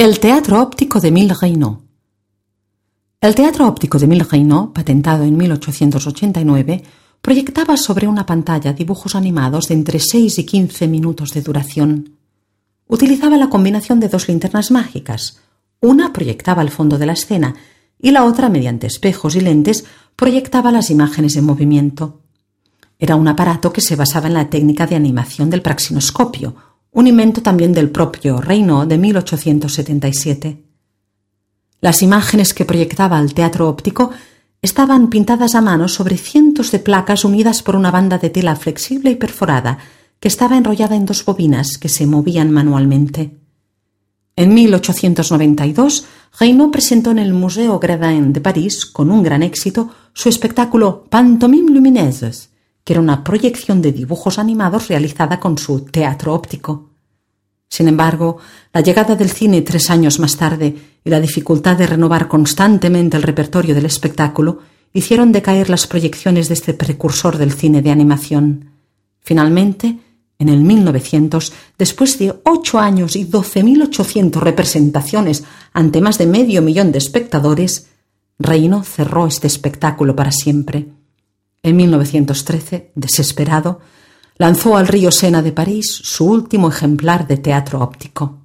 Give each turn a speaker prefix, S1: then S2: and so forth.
S1: El teatro óptico de Émile Reynaud. El teatro óptico de Émile Reynaud, patentado en 1889, proyectaba sobre una pantalla dibujos animados de entre 6 y 15 minutos de duración. Utilizaba la combinación de dos linternas mágicas. Una proyectaba el fondo de la escena y la otra, mediante espejos y lentes, proyectaba las imágenes en movimiento. Era un aparato que se basaba en la técnica de animación del praxinoscopio, un invento también del propio Reynaud de 1877. Las imágenes que proyectaba el teatro óptico estaban pintadas a mano sobre cientos de placas unidas por una banda de tela flexible y perforada que estaba enrollada en dos bobinas que se movían manualmente. En 1892, Reynaud presentó en el Museo Grévin de París, con un gran éxito, su espectáculo Pantomime lumineuse, que era una proyección de dibujos animados realizada con su teatro óptico. Sin embargo, la llegada del cine 3 años más tarde y la dificultad de renovar constantemente el repertorio del espectáculo hicieron decaer las proyecciones de este precursor del cine de animación. Finalmente, en el 1900, después de 8 años y 12.800 representaciones ante más de 500.000 de espectadores, Reynaud cerró este espectáculo para siempre. En 1913, desesperado, lanzó al río Sena de París su último ejemplar de teatro óptico.